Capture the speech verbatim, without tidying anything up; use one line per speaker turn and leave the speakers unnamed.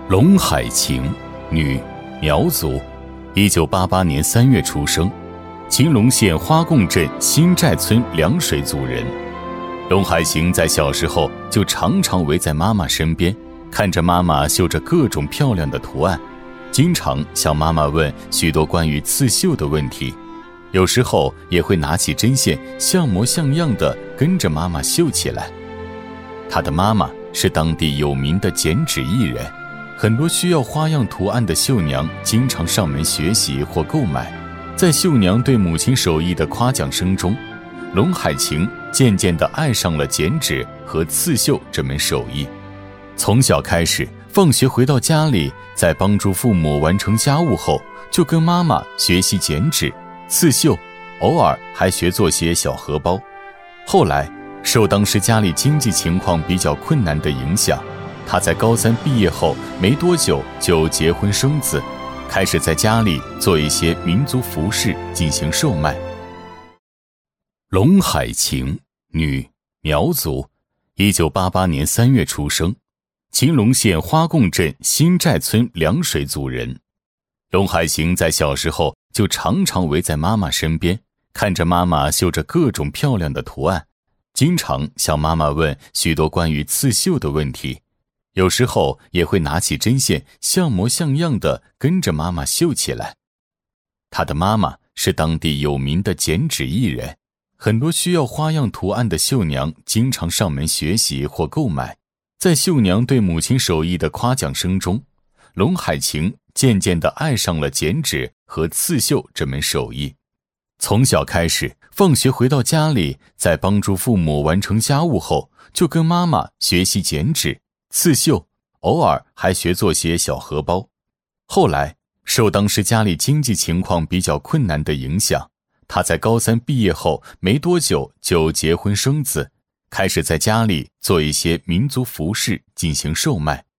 龙海晴，女，苗族，一九八八年三月出生，秦陇县花贡镇新寨村凉水族人。龙海晴在小时候就常常围在妈妈身边，看着妈妈绣着各种漂亮的图案，经常向妈妈问许多关于刺绣的问题，有时候也会拿起针线像模像样地跟着妈妈绣起来。她的妈妈是当地有名的剪纸艺人，很多需要花样图案的绣娘经常上门学习或购买。在绣娘对母亲手艺的夸奖声中，龙海晴渐渐地爱上了剪纸和刺绣这门手艺。从小开始，放学回到家里，在帮助父母完成家务后，就跟妈妈学习剪纸、刺绣，偶尔还学做些小荷包。后来受当时家里经济情况比较困难的影响，他在高三毕业后没多久就结婚生子，开始在家里做一些民族服饰进行售卖。龙海晴，女，苗族，一九八八年三月出生，秦陇县花贡镇新寨村凉水族人。龙海晴在小时候就常常围在妈妈身边，看着妈妈绣着各种漂亮的图案，经常向妈妈问许多关于刺绣的问题，有时候也会拿起针线像模像样地跟着妈妈绣起来。她的妈妈是当地有名的剪纸艺人，很多需要花样图案的绣娘经常上门学习或购买。在绣娘对母亲手艺的夸奖声中，龙海晴渐渐地爱上了剪纸和刺绣这门手艺。从小开始，放学回到家里，在帮助父母完成家务后，就跟妈妈学习剪纸、刺绣，偶尔还学做些小荷包。后来受当时家里经济情况比较困难的影响，他在高三毕业后没多久就结婚生子，开始在家里做一些民族服饰进行售卖。